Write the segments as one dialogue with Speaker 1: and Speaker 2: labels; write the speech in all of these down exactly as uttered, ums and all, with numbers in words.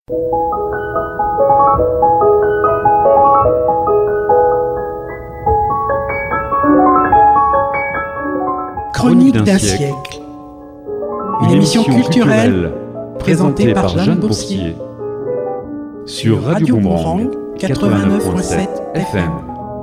Speaker 1: Chronique d'un siècle. Une émission culturelle présentée par Jeanne Boursier sur Radio Boomerang quatre-vingt-neuf virgule sept F M.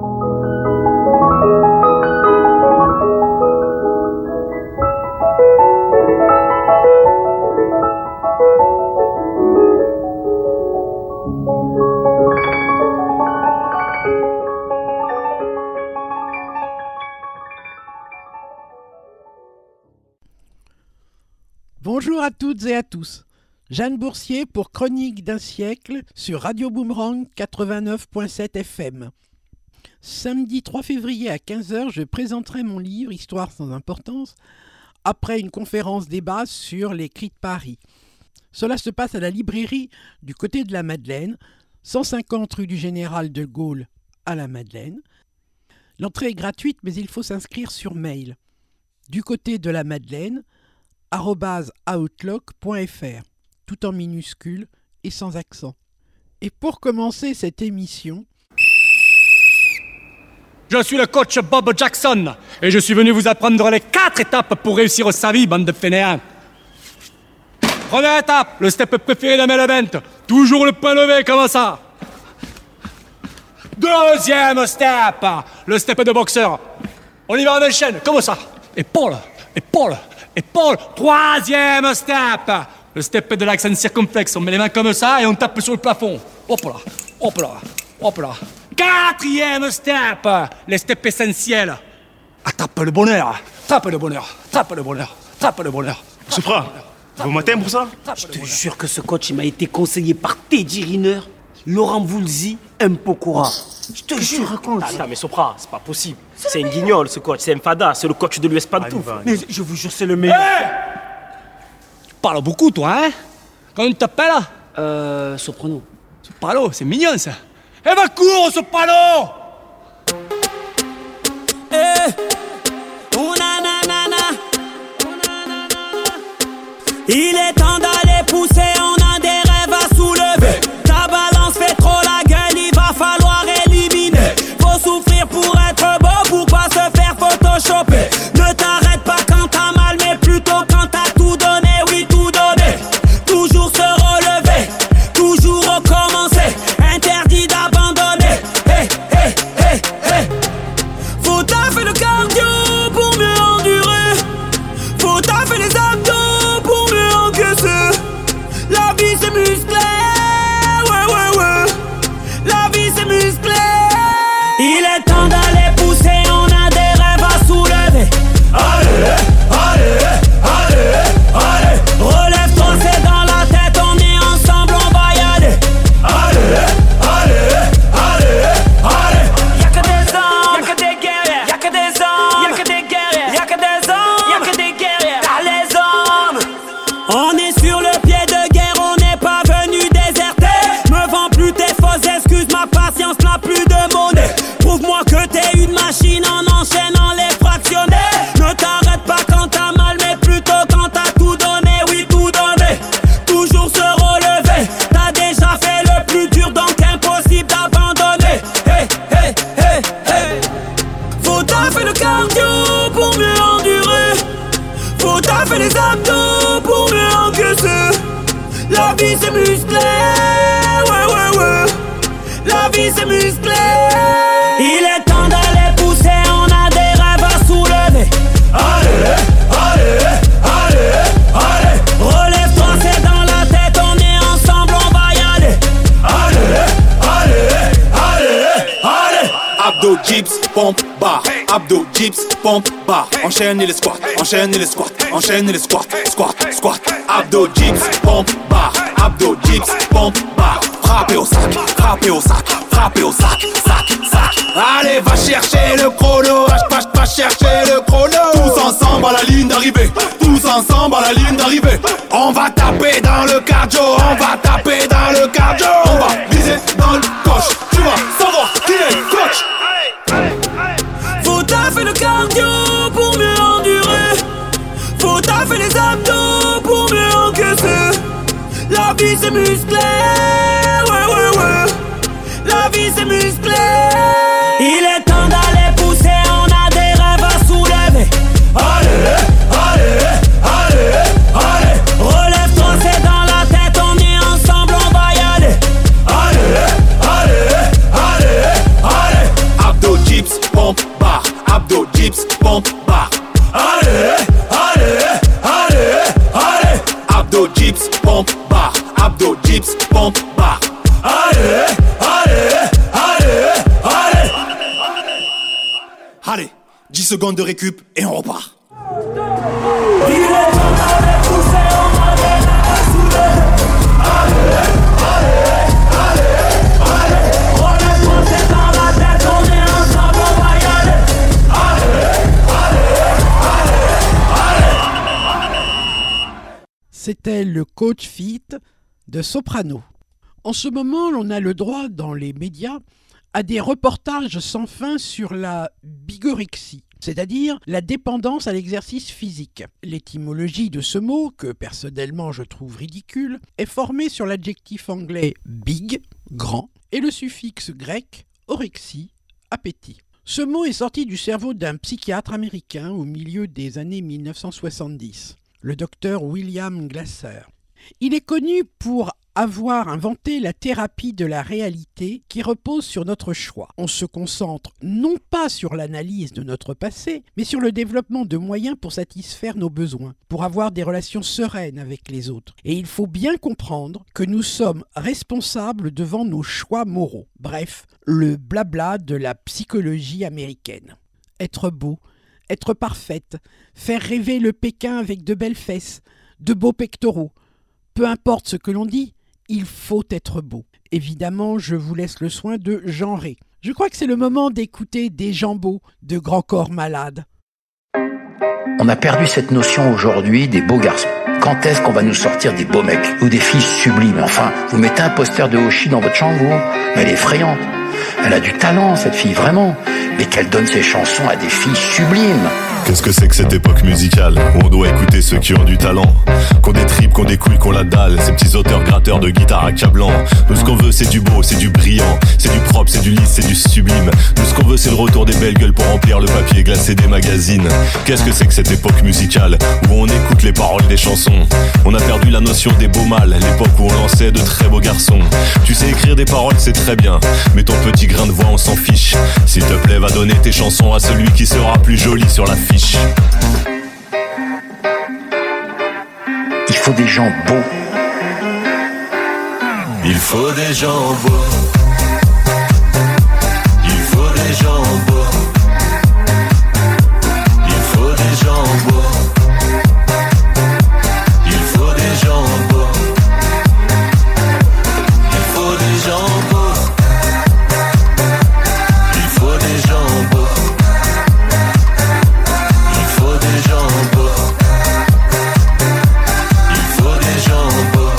Speaker 2: Bonjour à toutes et à tous. Jeanne Boursier pour Chronique d'un siècle sur Radio Boomerang quatre-vingt-neuf virgule sept F M. Samedi trois février à quinze heures, je présenterai mon livre Histoire sans importance après une conférence débat sur les cris de Paris. Cela se passe à la librairie du côté de la Madeleine, cent cinquante rue du Général de Gaulle à la Madeleine. L'entrée est gratuite, mais il faut s'inscrire sur mail. Du côté de la Madeleine, arobase outlook point f r, tout en minuscules et sans accent. Et pour commencer cette émission...
Speaker 3: Je suis le coach Bob Jackson, et je suis venu vous apprendre les quatre étapes pour réussir sa vie, bande de fainéants. Première étape, le step préféré d'un main event, toujours le point levé, comme ça. Deuxième step, le step de boxeur. On y va, on enchaîne, comme ça. Épaule, épaule, épaule. Troisième step, le step de l'accent circonflexe. On met les mains comme ça et on tape sur le plafond. Hop là, hop là, hop là. Quatrième step, les steps essentiels. Attrape le bonheur, attrape le bonheur, attrape le bonheur, attrape le bonheur.
Speaker 4: Sopra, bon matin pour ça?
Speaker 5: Je te jure que ce coach il m'a été conseillé par Teddy Riner, Laurent Voulzy, M. Pokora. Je te jure, raconte.
Speaker 4: Attends, mais Sopra, c'est pas possible. C'est un guignol ce coach, c'est un fada, c'est le coach de l'U S Pantouf.
Speaker 5: Mais je vous jure, c'est le meilleur.
Speaker 3: Hey, tu parles beaucoup, toi, hein? Comment tu t'appelles?
Speaker 5: Euh, Soprano.
Speaker 3: Soprano, c'est mignon, ça. Eh ben, cours, Soprano!
Speaker 6: Eh, una na na na. Il est temps d'aller pousser, on a des rêves à soulever. Ta balance fait trop la gueule, il va falloir éliminer. Faut souffrir pour être beau, pour pas se faire photoshopper. Ne t'arrête pas quand t'as mal, mais plutôt quand t'as tout donné, oui tout donné. Toujours se relever, toujours recommencer. Interdit d'abandonner. Hey, hey, hey, hey. Faut taffer le cardio pour mieux endurer. Faut taffer les abdos pour mieux encaisser. La vie c'est musclé, ouais ouais ouais. La vie c'est musclé. Il est temps d'aller pousser, on a des rêves à soulever. Allez, allez, allez, allez. Relève-toi, c'est dans la tête, on est ensemble, on va y aller. Allez, allez, allez, allez. Y'a que des hommes, y'a que des guerriers, y'a que des hommes, y'a que des guerriers, y'a que des hommes, y'a que des guerriers. T'as les hommes. On est sur le pied de guerre, on n'est pas venu déserter. Me vends plus tes fausses excuses, ma patience n'a plus de monnaie. Prouve-moi que t'es une machine en enchaînant les fractionnés. Ne t'arrête pas quand t'as mal, mais plutôt quand t'as tout donné, oui tout donné. Toujours se relever, t'as déjà fait le plus dur, donc impossible d'abandonner. Hey, hey, hey, hey. Faut taffer le cardio pour mieux endurer. Faut taffer les abdos pour mieux encaisser. La vie c'est musclé, ouais ouais ouais. La vie c'est musclé. Il est temps d'aller pousser, on a des rêves à soulever. Allez, allez, allez, allez. Relève-toi, c'est dans la tête, on est ensemble, on va y aller. Allez, allez, allez, allez.
Speaker 7: Abdo, dips, pompe, bar. Abdo, dips, pompe, bar. Enchaîne les squats, enchaîne les squats, enchaîne les squats, squat, squat. Abdo, dips, pompe, bar. Abdo, dips, pompe, bar. Frappez au sac, frappez au sac, frappez au sac, sac, sac. Allez, va chercher le chrono, va, va, va chercher le chrono. Tous ensemble à la ligne d'arrivée, tous ensemble à la ligne d'arrivée. On va taper dans le cardio, on va taper dans le cardio. On va viser dans le coche, tu vas savoir qui est le coach.
Speaker 6: Faut taffer le cardio pour mieux endurer. Faut taffer les abdos pour mieux encaisser. La vie c'est musclé.
Speaker 7: Jeeps, pompe, bar. Allez, allez, allez, allez. Allez, dix secondes de récup et on repart. Il est temps d'aller pousser, on a des rêves à soulever. Allez, allez, allez, allez. On est posé dans la tête, on est ensemble, on va y aller. Allez, allez, allez, allez.
Speaker 2: C'était le coach fit de Soprano. En ce moment, l'on a le droit dans les médias à des reportages sans fin sur la bigorexie, c'est-à-dire la dépendance à l'exercice physique. L'étymologie de ce mot, que personnellement je trouve ridicule, est formée sur l'adjectif anglais big, grand, et le suffixe grec orexie, appétit. Ce mot est sorti du cerveau d'un psychiatre américain au milieu des années mille neuf cent soixante-dix, le docteur William Glasser. Il est connu pour avoir inventé la thérapie de la réalité qui repose sur notre choix. On se concentre non pas sur l'analyse de notre passé, mais sur le développement de moyens pour satisfaire nos besoins, pour avoir des relations sereines avec les autres. Et il faut bien comprendre que nous sommes responsables devant nos choix moraux. Bref, le blabla de la psychologie américaine. Être beau, être parfaite, faire rêver le Pékin avec de belles fesses, de beaux pectoraux. Peu importe ce que l'on dit, il faut être beau. Évidemment, je vous laisse le soin de genrer. Je crois que c'est le moment d'écouter des jambos de Grand Corps Malade.
Speaker 8: On a perdu cette notion aujourd'hui des beaux garçons. Quand est-ce qu'on va nous sortir des beaux mecs ou des filles sublimes? Enfin, vous mettez un poster de Hoshi dans votre chambre, vous? Mais elle est effrayante. Elle a du talent, cette fille, vraiment. Mais qu'elle donne ses chansons à des filles sublimes.
Speaker 9: Qu'est-ce que c'est que cette époque musicale où on doit écouter ceux qui ont du talent, qu'on des tripes, qu'on des couilles, qu'on la dalle, ces petits auteurs gratteurs de guitare accablants. Nous ce qu'on veut c'est du beau, c'est du brillant, c'est du propre, c'est du lisse, c'est du sublime. Nous ce qu'on veut c'est le retour des belles gueules pour remplir le papier glacé des magazines. Qu'est-ce que c'est que cette époque musicale où on écoute les paroles des chansons? On a perdu la notion des beaux mâles, l'époque où on lançait de très beaux garçons. Tu sais écrire des paroles c'est très bien, mais ton petit grain de voix on s'en fiche. S'il te plaît va donner tes chansons à celui qui sera plus joli sur l'affiche.
Speaker 8: Il faut des gens beaux.
Speaker 9: Il faut des gens beaux. Il faut des gens beaux. Il faut des gens beaux. Il faut des gens beaux. Il faut des gens beaux. Il faut des gens beaux. Il faut des gens beaux. Il faut des gens beaux.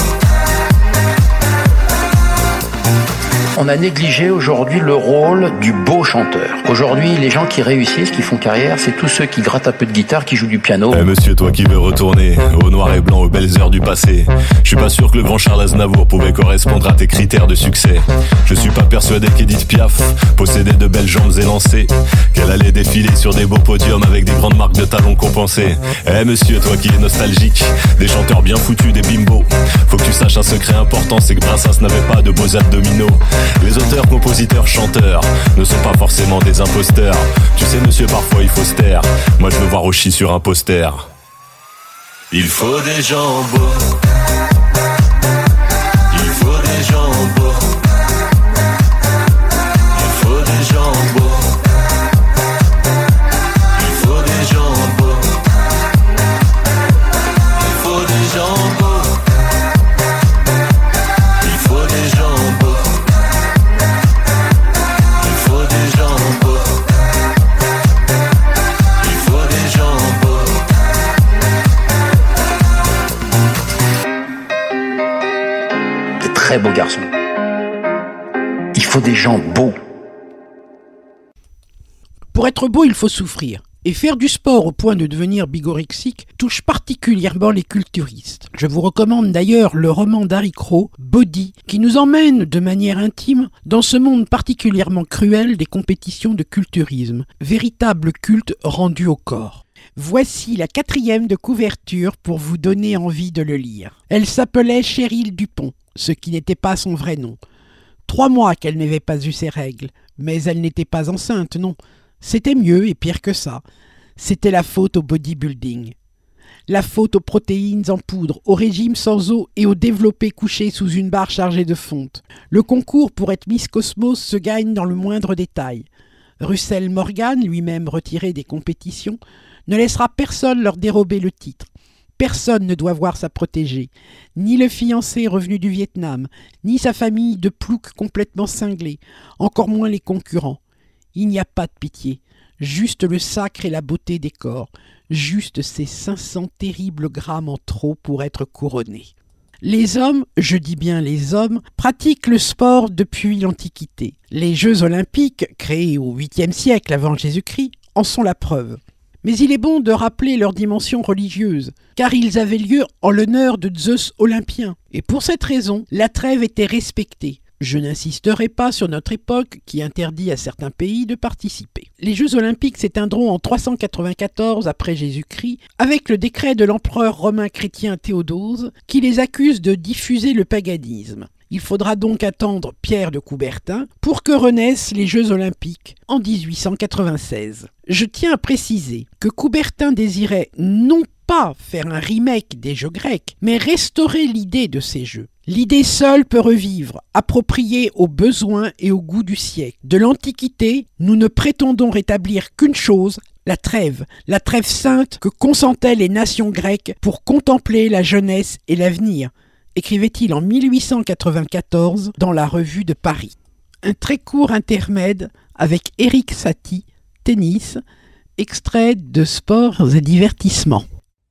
Speaker 8: On a négligé aujourd'hui le rôle du beau chanteur. Aujourd'hui, les gens qui réussissent, qui font carrière, c'est tous ceux qui grattent un peu de guitare, qui jouent du piano.
Speaker 9: Eh monsieur, toi qui veux retourner au noir et blanc, aux belles heures du passé, je suis pas sûr que le grand Charles Aznavour pouvait correspondre à tes critères de succès. Je suis pas persuadé qu'Edith Piaf possédait de belles jambes élancées, qu'elle allait défiler sur des beaux podiums avec des grandes marques de talons compensées. Eh monsieur, toi qui es nostalgique des chanteurs bien foutus, des bimbos, faut que tu saches un secret important, c'est que Brassens n'avait pas de beaux abdominaux. Les auteurs, compositeurs, chanteurs ne sont pas forcément des imposteurs. Tu sais monsieur, parfois il faut se taire. Moi je veux voir Hoshi sur un poster. Il faut des gens beaux. Il faut des gens beaux. Il faut des gens beaux. Il faut des gens beaux. Il faut des gens beaux. Il faut des gens beaux. Il faut des gens beaux. Il faut des gens beaux.
Speaker 8: Des très beaux garçons. Il faut des gens beaux.
Speaker 2: Pour être beau, il faut souffrir. Et faire du sport au point de devenir bigorexique touche particulièrement les culturistes. Je vous recommande d'ailleurs le roman d'Harry Crow, Body, qui nous emmène de manière intime dans ce monde particulièrement cruel des compétitions de culturisme, véritable culte rendu au corps. Voici la quatrième de couverture pour vous donner envie de le lire. Elle s'appelait Cheryl Dupont, ce qui n'était pas son vrai nom. Trois mois qu'elle n'avait pas eu ses règles, mais elle n'était pas enceinte, non. C'était mieux et pire que ça. C'était la faute au bodybuilding. La faute aux protéines en poudre, au régime sans eau et au développé couché sous une barre chargée de fonte. Le concours pour être Miss Cosmos se gagne dans le moindre détail. Russell Morgan, lui-même retiré des compétitions, ne laissera personne leur dérober le titre. Personne ne doit voir sa protégée, ni le fiancé revenu du Vietnam, ni sa famille de ploucs complètement cinglés, encore moins les concurrents. Il n'y a pas de pitié, juste le sacre et la beauté des corps, juste ces cinq cents terribles grammes en trop pour être couronnés. Les hommes, je dis bien les hommes, pratiquent le sport depuis l'Antiquité. Les Jeux olympiques, créés au huitième siècle avant Jésus-Christ, en sont la preuve. Mais il est bon de rappeler leur dimension religieuse, car ils avaient lieu en l'honneur de Zeus olympien. Et pour cette raison, la trêve était respectée. Je n'insisterai pas sur notre époque qui interdit à certains pays de participer. Les Jeux olympiques s'éteindront en trois cent quatre-vingt-quatorze après Jésus-Christ avec le décret de l'empereur romain chrétien Théodose qui les accuse de diffuser le paganisme. Il faudra donc attendre Pierre de Coubertin pour que renaissent les Jeux olympiques en dix-huit cent quatre-vingt-seize. Je tiens à préciser que Coubertin désirait non pas faire un remake des Jeux grecs, mais restaurer l'idée de ces Jeux. L'idée seule peut revivre, appropriée aux besoins et au goût du siècle. De l'Antiquité, nous ne prétendons rétablir qu'une chose, la trêve, la trêve sainte que consentaient les nations grecques pour contempler la jeunesse et l'avenir, écrivait-il en mille huit cent quatre-vingt-quatorze dans la Revue de Paris. Un très court intermède avec Éric Satie, tennis, extrait de Sports et divertissements.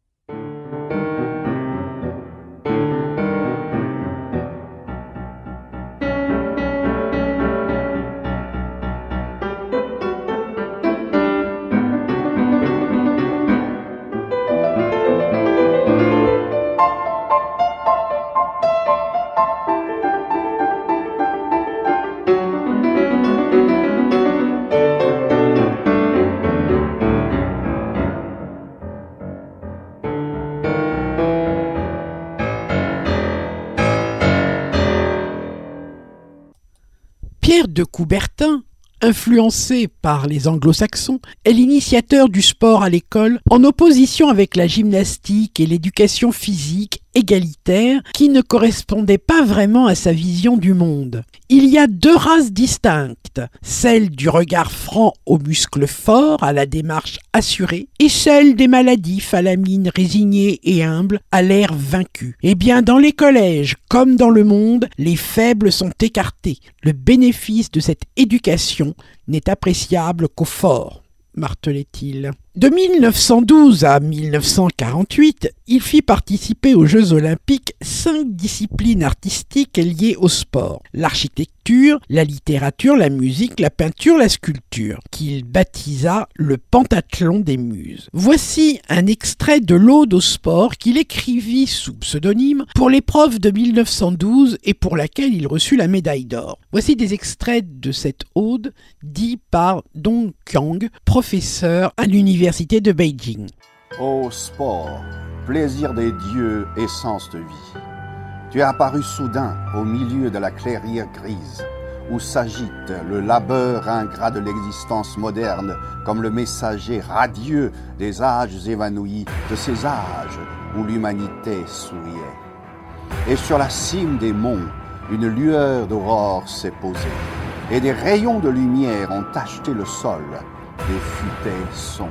Speaker 2: Pierre de Coubertin, influencé par les anglo-saxons, est l'initiateur du sport à l'école en opposition avec la gymnastique et l'éducation physique égalitaire qui ne correspondaient pas vraiment à sa vision du monde. Il y a deux races distinctes, celle du regard franc aux muscles forts, à la démarche assurée, et celle des maladifs à la mine résignée et humble, à l'air vaincu. Eh bien, dans les collèges, comme dans le monde, les faibles sont écartés. Le bénéfice de cette éducation n'est appréciable qu'aux forts, martelait-il. De mille neuf cent douze à mille neuf cent quarante-huit, il fit participer aux Jeux olympiques cinq disciplines artistiques liées au sport. L'architecture, la littérature, la musique, la peinture, la sculpture, qu'il baptisa le pentathlon des muses. Voici un extrait de l'Ode au sport qu'il écrivit sous pseudonyme pour l'épreuve de mille neuf cent douze et pour laquelle il reçut la médaille d'or. Voici des extraits de cette ode dit par Dong Qiang, professeur à l'université de Beijing.
Speaker 10: Ô sport, plaisir des dieux, essence de vie, tu es apparu soudain au milieu de la clairière grise, où s'agite le labeur ingrat de l'existence moderne comme le messager radieux des âges évanouis, de ces âges où l'humanité souriait. Et sur la cime des monts, une lueur d'aurore s'est posée, et des rayons de lumière ont tacheté le sol des futaies sombres.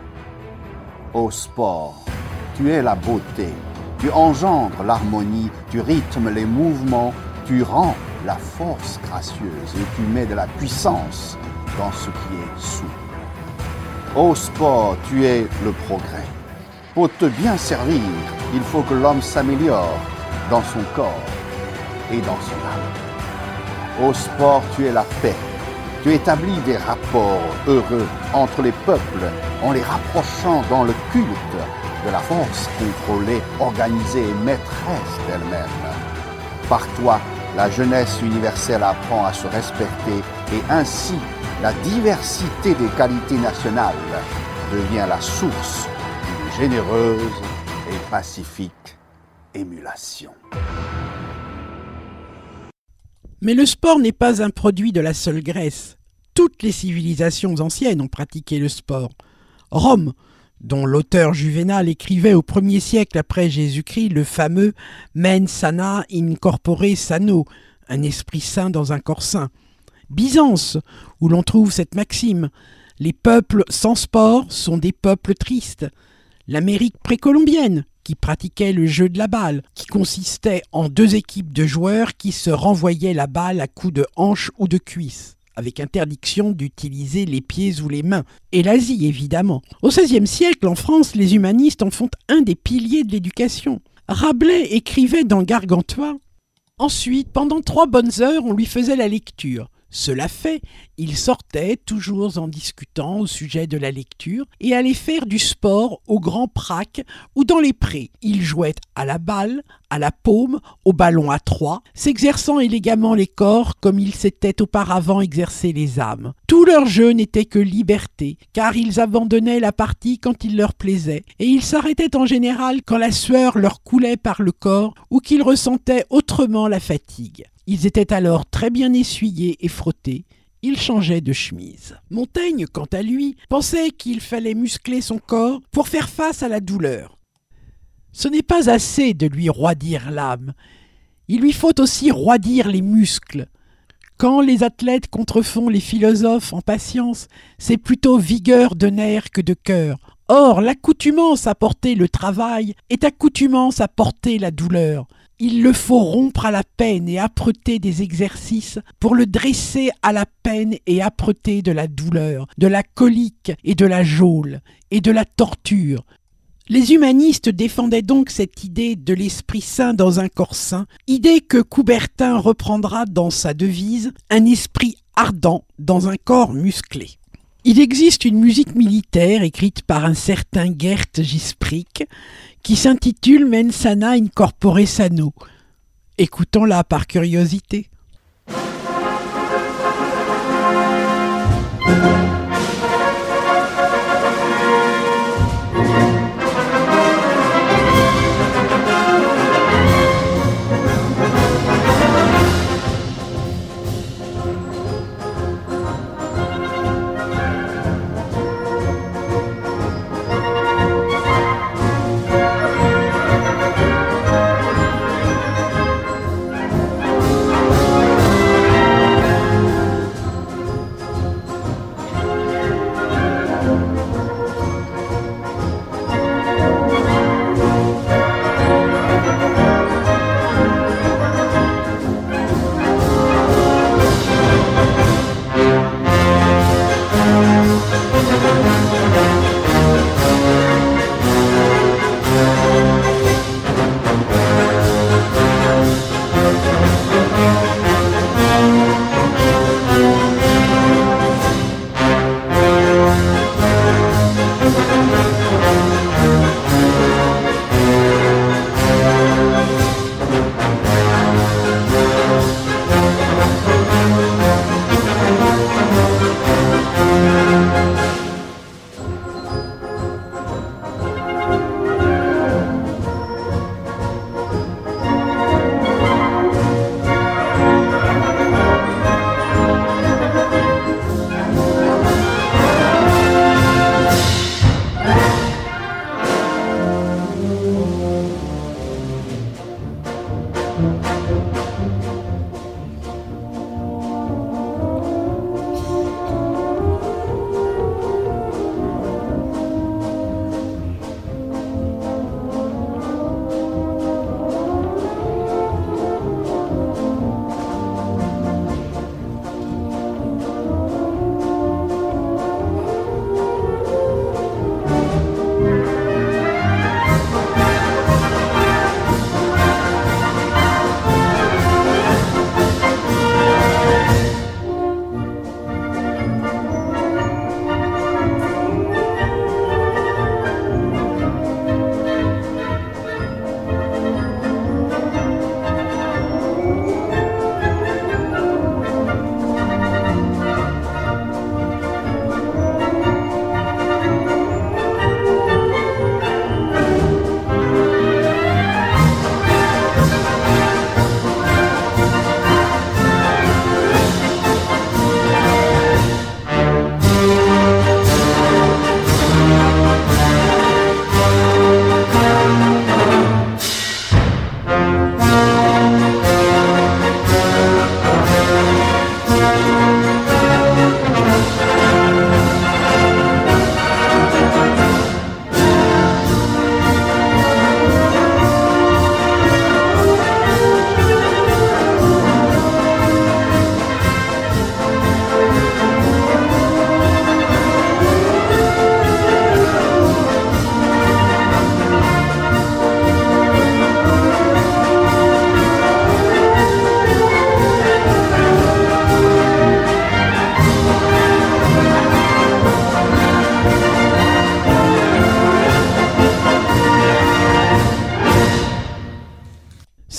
Speaker 10: Ô sport, tu es la beauté, tu engendres l'harmonie, tu rythmes les mouvements, tu rends la force gracieuse et tu mets de la puissance dans ce qui est souple. Ô sport, tu es le progrès. Pour te bien servir, il faut que l'homme s'améliore dans son corps et dans son âme. Ô sport, tu es la paix. Tu établis des rapports heureux entre les peuples en les rapprochant dans le culte de la force contrôlée, organisée et maîtresse d'elle-même. Par toi, la jeunesse universelle apprend à se respecter et ainsi la diversité des qualités nationales devient la source d'une généreuse et pacifique émulation.
Speaker 2: Mais le sport n'est pas un produit de la seule Grèce. Toutes les civilisations anciennes ont pratiqué le sport. Rome, dont l'auteur Juvénal écrivait au premier siècle après Jésus-Christ le fameux « mens sana in corpore sano », un esprit sain dans un corps sain. Byzance, où l'on trouve cette maxime « les peuples sans sport sont des peuples tristes ». L'Amérique précolombienne, qui pratiquait le jeu de la balle, qui consistait en deux équipes de joueurs qui se renvoyaient la balle à coups de hanche ou de cuisse, avec interdiction d'utiliser les pieds ou les mains. Et l'Asie, évidemment. Au seizième siècle, en France, les humanistes en font un des piliers de l'éducation. Rabelais écrivait dans Gargantua « Ensuite, pendant trois bonnes heures, on lui faisait la lecture. Cela fait, il sortait, toujours en discutant au sujet de la lecture, et allait faire du sport au grand prac ou dans les prés. Il jouait à la balle, à la paume, au ballon à trois, s'exerçant élégamment les corps comme ils s'étaient auparavant exercé les âmes. Tout leur jeu n'était que liberté, car ils abandonnaient la partie quand il leur plaisait, et ils s'arrêtaient en général quand la sueur leur coulait par le corps ou qu'ils ressentaient autrement la fatigue. Ils étaient alors très bien essuyés et frottés, ils changeaient de chemise. Montaigne, quant à lui, pensait qu'il fallait muscler son corps pour faire face à la douleur. Ce n'est pas assez de lui roidir l'âme, il lui faut aussi roidir les muscles. Quand les athlètes contrefont les philosophes en patience, c'est plutôt vigueur de nerfs que de cœur. Or, l'accoutumance à porter le travail est accoutumance à porter la douleur. Il le faut rompre à la peine et âpreté des exercices pour le dresser à la peine et âpreté de la douleur, de la colique et de la geôle, et de la torture. Les humanistes défendaient donc cette idée de l'esprit sain dans un corps sain, idée que Coubertin reprendra dans sa devise « un esprit ardent dans un corps musclé ». Il existe une musique militaire écrite par un certain Gert Gisprich qui s'intitule Mens sana in corpore sano. Écoutons-la par curiosité.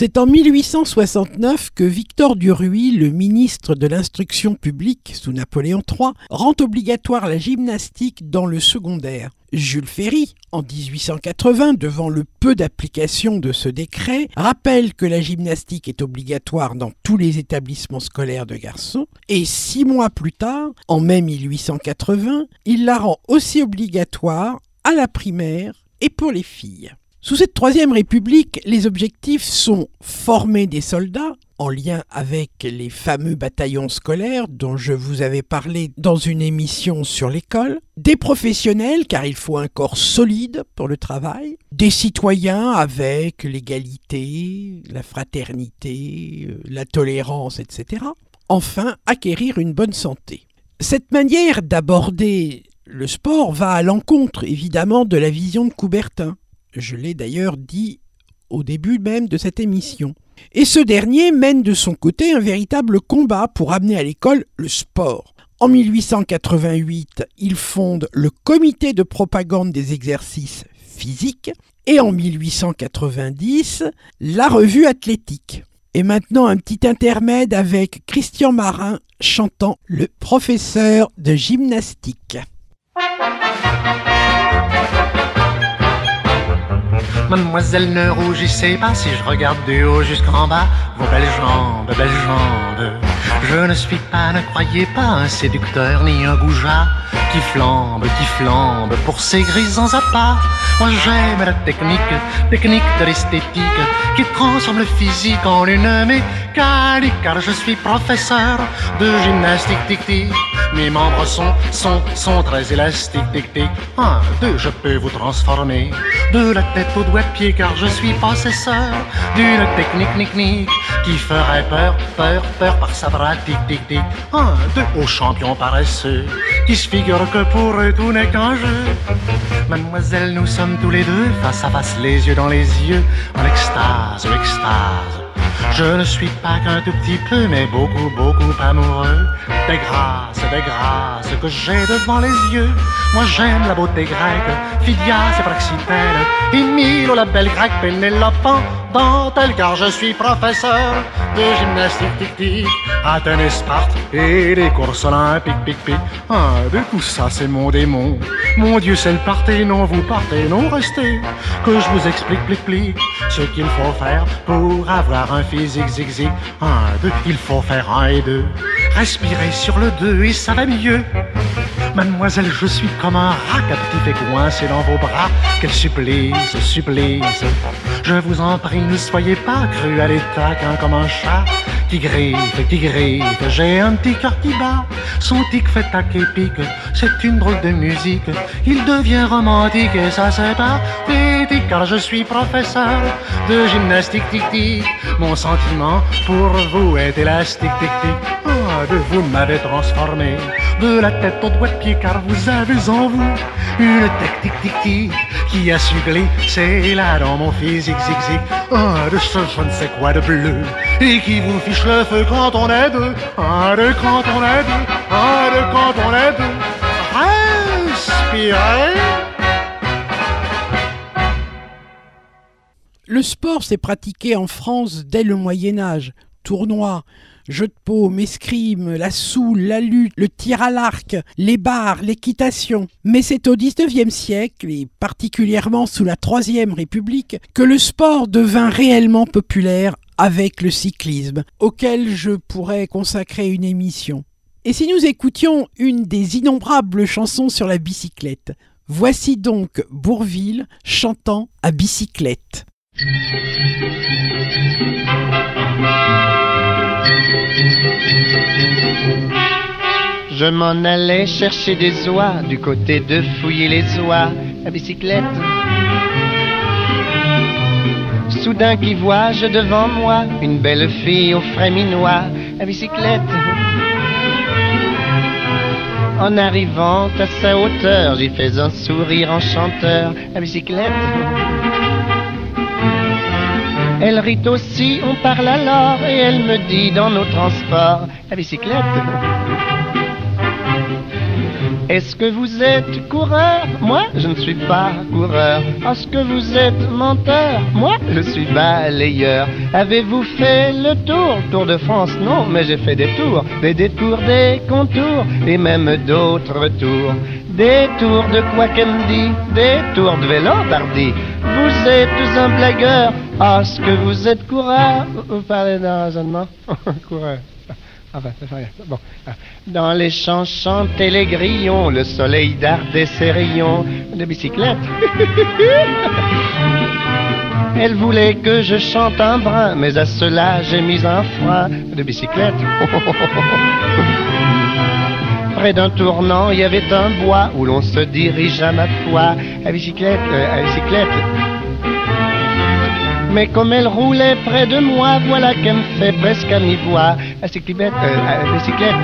Speaker 2: C'est en mille huit cent soixante-neuf que Victor Duruy, le ministre de l'Instruction publique sous Napoléon trois, rend obligatoire la gymnastique dans le secondaire. Jules Ferry, en dix-huit cent quatre-vingts, devant le peu d'application de ce décret, rappelle que la gymnastique est obligatoire dans tous les établissements scolaires de garçons, et six mois plus tard, en mai mille huit cent quatre-vingts, il la rend aussi obligatoire à la primaire et pour les filles. Sous cette Troisième République, les objectifs sont former des soldats, en lien avec les fameux bataillons scolaires dont je vous avais parlé dans une émission sur l'école, des professionnels, car il faut un corps solide pour le travail, des citoyens avec l'égalité, la fraternité, la tolérance, et cetera. Enfin, acquérir une bonne santé. Cette manière d'aborder le sport va à l'encontre, évidemment, de la vision de Coubertin. Je l'ai d'ailleurs dit au début même de cette émission. Et ce dernier mène de son côté un véritable combat pour amener à l'école le sport. En mille huit cent quatre-vingt-huit, il fonde le Comité de propagande des exercices physiques et en mille huit cent quatre-vingt-dix, la Revue athlétique. Et maintenant un petit intermède avec Christian Marin chantant le professeur de gymnastique.
Speaker 11: Mademoiselle, ne rougissez pas si je regarde du haut jusqu'en bas vos belles jambes, belles jambes. Je ne suis pas, ne croyez pas, un séducteur ni un goujat qui flambe, qui flambe pour ses grisons appâts. Moi j'aime la technique, technique de l'esthétique qui transforme le physique en une mécanique. Car je suis professeur de gymnastique, tic tic. Mes membres sont, sont, sont très élastiques, tic tic. Un, deux, je peux vous transformer de la tête aux doigts de pied car je suis possesseur d'une technique, nique, nique qui ferait peur, peur, peur par sa pratique, tic tic. Un, deux, aux champions paresseux qui se figurent que pour eux tout n'est qu'un jeu. Mademoiselle, nous sommes tous les deux face à face, les yeux dans les yeux, en extase, extase. Je ne suis pas qu'un tout petit peu, mais beaucoup, beaucoup amoureux des grâces, des grâces que j'ai devant les yeux. Moi j'aime la beauté grecque, Phidias et Praxitèle, et Milo, la belle grecque, Pénélope en dentelle, car je suis professeur de gymnastique, tic tic, Athènes, Sparte et les courses olympiques, pic pic. Un, deux, tout ça c'est mon démon. Mon Dieu, c'est le partez, non vous partez, non restez, que je vous explique, plic plic, ce qu'il faut faire pour avoir un physique zig zig. Un, deux, il faut faire un et deux, respirer sur le deux et ça va mieux. Mademoiselle, je suis comme un rat captif et coincé dans vos bras. Quel supplice, supplice. Je vous en prie, ne soyez pas cruel et taquin comme un chat qui griffe, qui griffe. J'ai un petit cœur qui bat, son tic fait tac et pique. C'est une drôle de musique, il devient romantique et ça c'est pas tic, car je suis professeur de gymnastique, tic tic. Mon sentiment pour vous est élastique, tic tic. Ah, de vous m'avez transformé de la tête aux doigts de pied, car vous avez en vous une technique tic tic qui a su glisser là dans mon physique zig zig. Un de ce je ne sais quoi de bleu et qui vous fiche le feu quand on est deux. Un de quand on est deux, un de quand on est deux. Respirez.
Speaker 2: Le sport s'est pratiqué en France dès le Moyen-Âge. Tournois, jeux de paume, escrime, la soule, la lutte, le tir à l'arc, les barres, l'équitation. Mais c'est au dix-neuvième siècle, et particulièrement sous la Troisième République, que le sport devint réellement populaire avec le cyclisme, auquel je pourrais consacrer une émission. Et si nous écoutions une des innombrables chansons sur la bicyclette, voici donc Bourvil chantant à bicyclette.
Speaker 12: Je m'en allais chercher des oies du côté de fouiller les oies à bicyclette. Soudain qui vois-je devant moi une belle fille au frais minois à bicyclette. En arrivant à sa hauteur, j'y fais un sourire enchanteur à bicyclette. Elle rit aussi, on parle alors, et elle me dit dans nos transports à bicyclette. Est-ce que vous êtes coureur? Moi, je ne suis pas coureur. Est-ce que vous êtes menteur? Moi, je suis balayeur. Avez-vous fait le tour? Tour de France? Non, mais j'ai fait des tours. Des détours, des contours, et même d'autres tours. Des tours de quoi qu'elle me dit, des tours de vélo dardi. Vous êtes un blagueur. Est-ce que vous êtes coureur? Vous parlez d'un raisonnement? Coureur. Enfin, ça fait rien. Bon. Dans les champs chantaient les grillons, le soleil dardait ses rayons de bicyclette. Elle voulait que je chante un brin, mais à cela j'ai mis un frein de bicyclette. Près d'un tournant, il y avait un bois où l'on se dirige à ma foi, à bicyclette, euh, à bicyclette. Mais comme elle roulait près de moi, voilà qu'elle me fait presque à mi-voix. À bicyclette, euh, à bicyclette.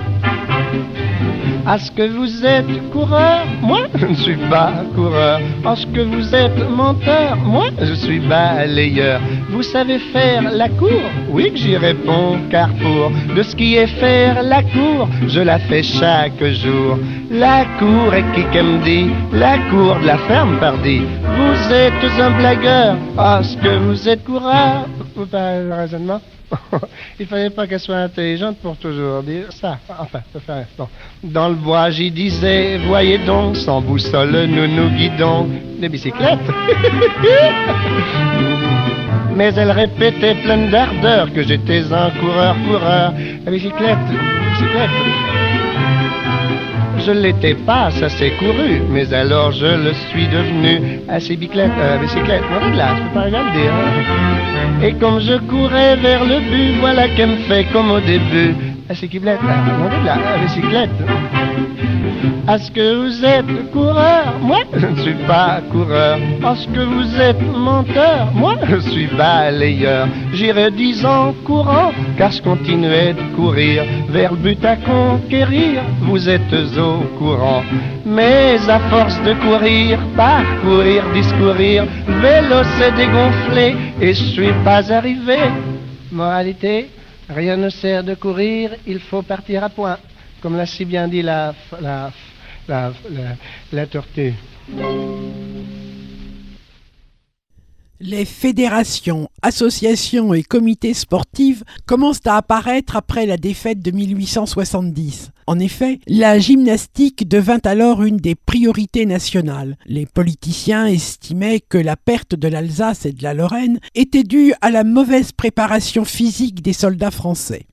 Speaker 12: Est-ce que vous êtes coureur? Moi, je ne suis pas coureur. Est-ce que vous êtes menteur? Moi, je suis balayeur. Vous savez faire la cour? Oui que j'y réponds, car pour de ce qui est faire la cour, je la fais chaque jour. La cour est qui qu'elle me dit? La cour de la ferme, pardi. Vous êtes un blagueur. Est-ce que vous êtes coureur? Vous parlez de raisonnement? Il fallait pas qu'elle soit intelligente pour toujours dire ça. Enfin, ça fait rien. Bon. Dans le bois, j'y disais, voyez donc, sans boussole, nous nous guidons. Des bicyclettes. Mais elle répétait pleine d'ardeur que j'étais un coureur-coureur. La bicyclette, bicyclette. Je l'étais pas, ça s'est couru, mais alors je le suis devenu. À ces bicyclettes, euh, bicyclette, non, de là, je peux pas rien le dire. Hein. Et comme je courais vers le but, voilà qu'elle me fait comme au début. À ces bicyclettes, non, de là, à bicyclette. Est-ce que vous êtes coureur? Moi, je ne suis pas coureur. Est-ce que vous êtes menteur? Moi, je suis balayeur. J'irai dix ans courant, car je continuais de courir vers le but à conquérir. Vous êtes au courant. Mais à force de courir, parcourir, discourir, le vélo s'est dégonflé et je suis pas arrivé. Moralité, rien ne sert de courir, il faut partir à point. Comme l'a si bien dit la, la, la, la, la tortue.
Speaker 2: Les fédérations, associations et comités sportifs commencent à apparaître après la défaite de mille huit cent soixante-dix. En effet, la gymnastique devint alors une des priorités nationales. Les politiciens estimaient que la perte de l'Alsace et de la Lorraine était due à la mauvaise préparation physique des soldats français.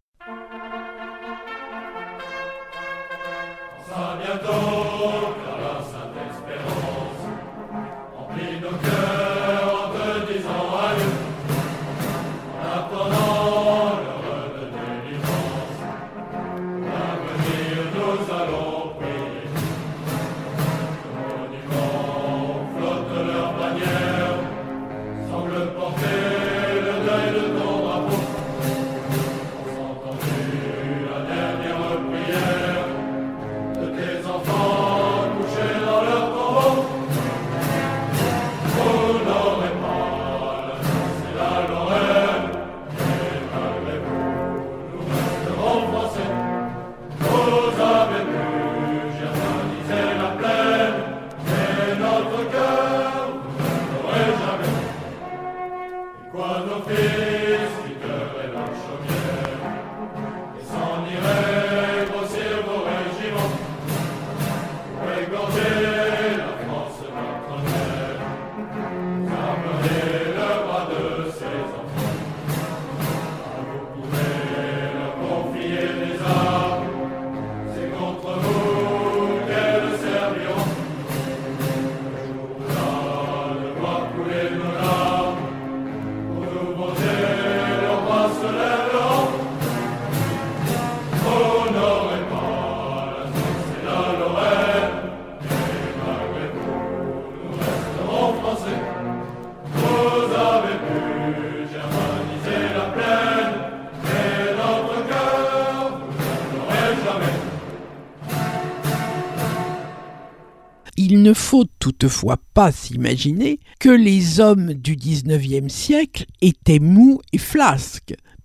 Speaker 2: Il ne faut toutefois pas s'imaginer que les hommes du dix-neuvième siècle étaient mous et flasques.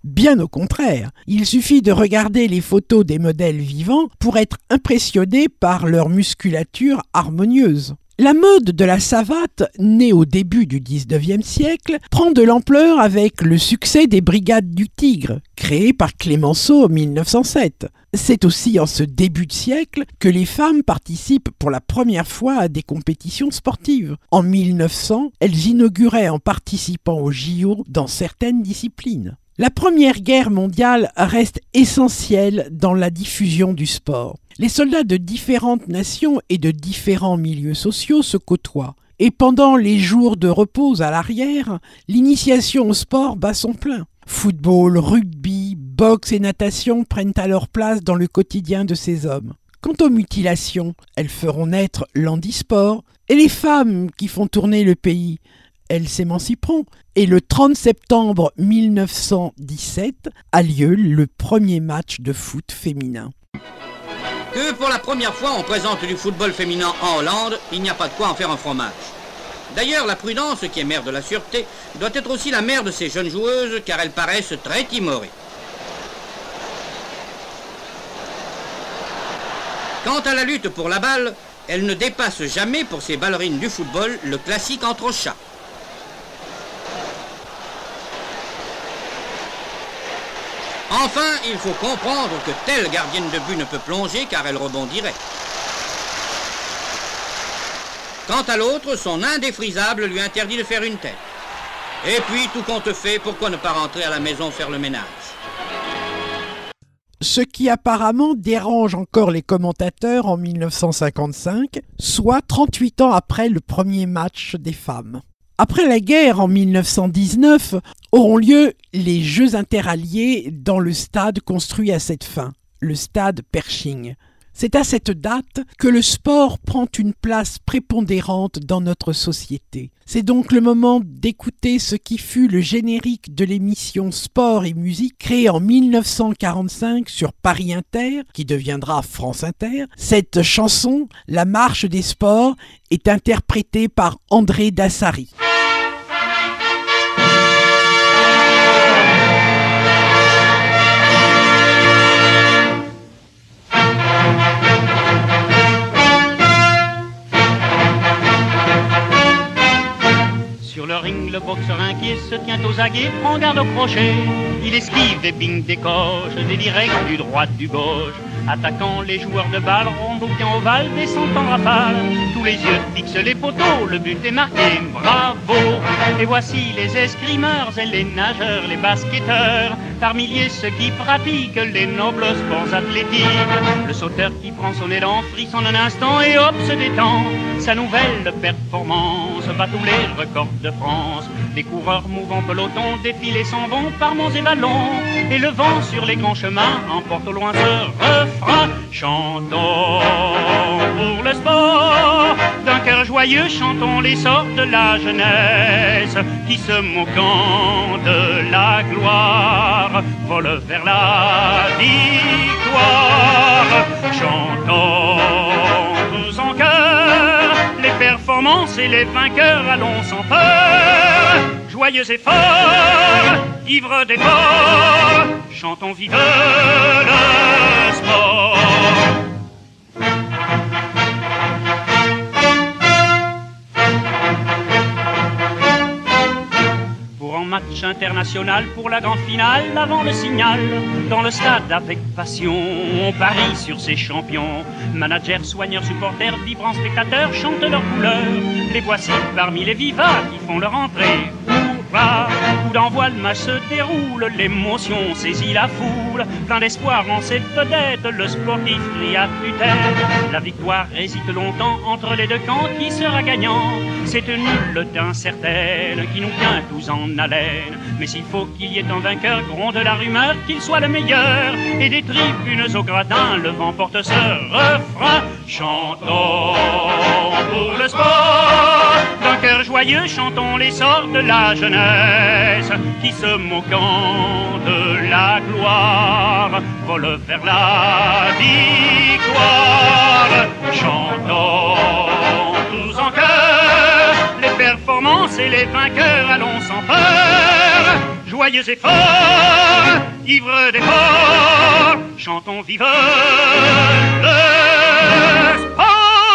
Speaker 2: Bien au contraire, il suffit de regarder les photos des modèles vivants pour être impressionné par leur musculature harmonieuse. La mode de la savate, née au début du dix-neuvième siècle, prend de l'ampleur avec le succès des Brigades du Tigre, créées par Clémenceau en mille neuf cent sept. C'est aussi en ce début de siècle que les femmes participent pour la première fois à des compétitions sportives. En mille neuf cents, elles inauguraient en participant aux J O dans certaines disciplines. La Première Guerre mondiale reste essentielle dans la diffusion du sport. Les soldats de différentes nations et de différents milieux sociaux se côtoient. Et pendant les jours de repos à l'arrière, l'initiation au sport bat son plein. Football, rugby, boxe et natation prennent alors place dans le quotidien de ces hommes. Quant aux mutilations, elles feront naître l'handisport, et les femmes qui font tourner le pays, elles s'émanciperont. Et le trente septembre mille neuf cent dix-sept a lieu le premier match de foot féminin.
Speaker 13: Que pour la première fois on présente du football féminin en Hollande, il n'y a pas de quoi en faire un fromage. D'ailleurs, la Prudence, qui est mère de la sûreté, doit être aussi la mère de ces jeunes joueuses, car elles paraissent très timorées. Quant à la lutte pour la balle, elle ne dépasse jamais pour ces ballerines du football le classique entre chats. Enfin, il faut comprendre que telle gardienne de but ne peut plonger car elle rebondirait. Quant à l'autre, son indéfrisable lui interdit de faire une tête. Et puis, tout compte fait, pourquoi ne pas rentrer à la maison faire le ménage?
Speaker 2: Ce qui apparemment dérange encore les commentateurs en mille neuf cent cinquante-cinq, soit trente-huit ans après le premier match des femmes. Après la guerre, en mille neuf cent dix-neuf, auront lieu les Jeux interalliés dans le stade construit à cette fin, le stade Pershing. C'est à cette date que le sport prend une place prépondérante dans notre société. C'est donc le moment d'écouter ce qui fut le générique de l'émission Sport et musique créée en mille neuf cent quarante-cinq sur Paris Inter, qui deviendra France Inter. Cette chanson, La marche des sports, est interprétée par André Dassary.
Speaker 14: Sur le ring, le boxeur inquiet se tient aux aguets, prend garde au crochet. Il esquive des bing, des coches, des directs, du droit, du gauche. Attaquant les joueurs de balle, rond au pied ovale, descend en rafale. Tous les yeux fixent les poteaux, le but est marqué, bravo. Et voici les escrimeurs et les nageurs, les basketteurs. Par milliers ceux qui pratiquent les nobles sports athlétiques. Le sauteur qui prend son élan, frissonne un instant et hop se détend. Sa nouvelle performance bat tous les records de France. Les coureurs mouvant peloton défilent et s'en vont par monts et vallons. Et le vent sur les grands chemins emporte au loin ce refrain. Chantons pour le sport, d'un cœur joyeux chantons l'essor de la jeunesse, qui se moquant de la gloire vole vers la victoire. Chantons tous en chœur les performances et les vainqueurs, allons sans peur, joyeux et forts, ivres d'efforts, chantons vive le sport. Pour un match international, pour la grande finale, avant le signal, dans le stade avec passion, on parie sur ces champions. Managers, soigneurs, supporters, vibrants spectateurs chantent leurs couleurs. Les voici parmi les vivats qui font leur entrée. Hurrah! Coup d'envoi, le match se déroule, l'émotion saisit la foule. Plein d'espoir en cette vedette, le sportif crie à tue-tête. La victoire hésite longtemps entre les deux camps, qui sera gagnant? C'est une lutte incertaine qui nous tient tous en haleine. Mais s'il faut qu'il y ait un vainqueur, gronde la rumeur qu'il soit le meilleur. Et des tribunes au gradin, le vent porte ce refrain. Chantons pour le sport, d'un cœur joyeux, chantons l'essor de la jeunesse, qui se moquant de la gloire vole vers la victoire. Chantons tous en chœur les performances et les vainqueurs, allons sans peur, joyeux et fort, ivres d'efforts, chantons vive le sport.